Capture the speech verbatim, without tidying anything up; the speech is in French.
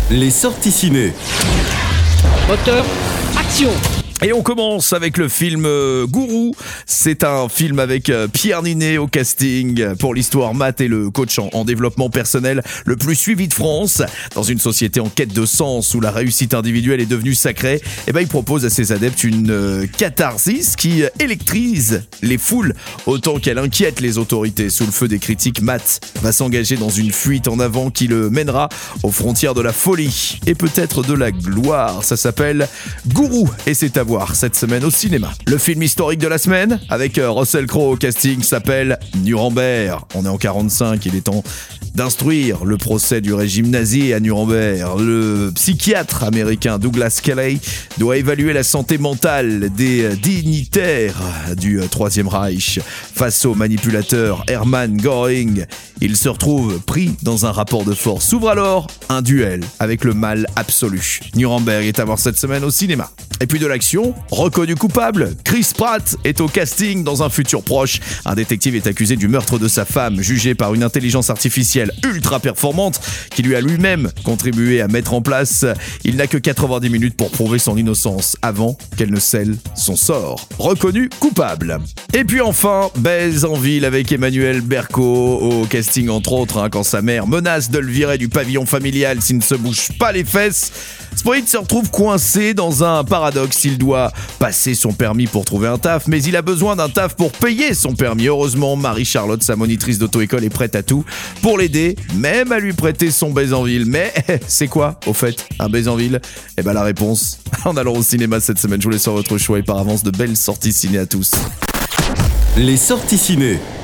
Les sorties ciné. Moteur, action. Et on commence avec le film euh, Gourou. C'est un film avec euh, Pierre Ninet au casting. Pour l'histoire, Matt est le coach en, en développement personnel le plus suivi de France. Dans une société en quête de sens où la réussite individuelle est devenue sacrée, eh ben, il propose à ses adeptes une euh, catharsis qui euh, électrise les foules autant qu'elle inquiète les autorités. Sous le feu des critiques, Matt va s'engager dans une fuite en avant qui le mènera aux frontières de la folie et peut-être de la gloire. Ça s'appelle Gourou et c'est à voir cette semaine au cinéma. Le film historique de la semaine, avec Russell Crowe au casting, s'appelle Nuremberg. On est en quarante-cinq, il est temps d'instruire le procès du régime nazi à Nuremberg. Le psychiatre américain Douglas Kelly doit évaluer la santé mentale des dignitaires du Troisième Reich. Face au manipulateur Hermann Göring, il se retrouve pris dans un rapport de force. S'ouvre alors un duel avec le mal absolu. Nuremberg est à voir cette semaine au cinéma. Et puis de l'action, reconnu coupable, Chris Pratt est au casting dans un futur proche. Un détective est accusé du meurtre de sa femme, jugé par une intelligence artificielle ultra performante qui lui a lui-même contribué à mettre en place. Il n'a que quatre-vingt-dix minutes pour prouver son innocence avant qu'elle ne scelle son sort. Reconnu coupable. Et puis enfin, Baise en ville avec Emmanuel Berco au casting entre autres, hein, quand sa mère menace de le virer du pavillon familial s'il ne se bouge pas les fesses. Sprit se retrouve coincé dans un paradoxe. Il doit passer son permis pour trouver un taf, mais il a besoin d'un taf pour payer son permis. Heureusement, Marie-Charlotte, sa monitrice d'auto-école, est prête à tout pour l'aider, même à lui prêter son baise en ville. Mais c'est quoi, au fait, un baise en ville ? Eh ben la réponse, en allant au cinéma cette semaine. Je vous laisse sur votre choix et par avance de belles sorties ciné à tous. Les sorties ciné.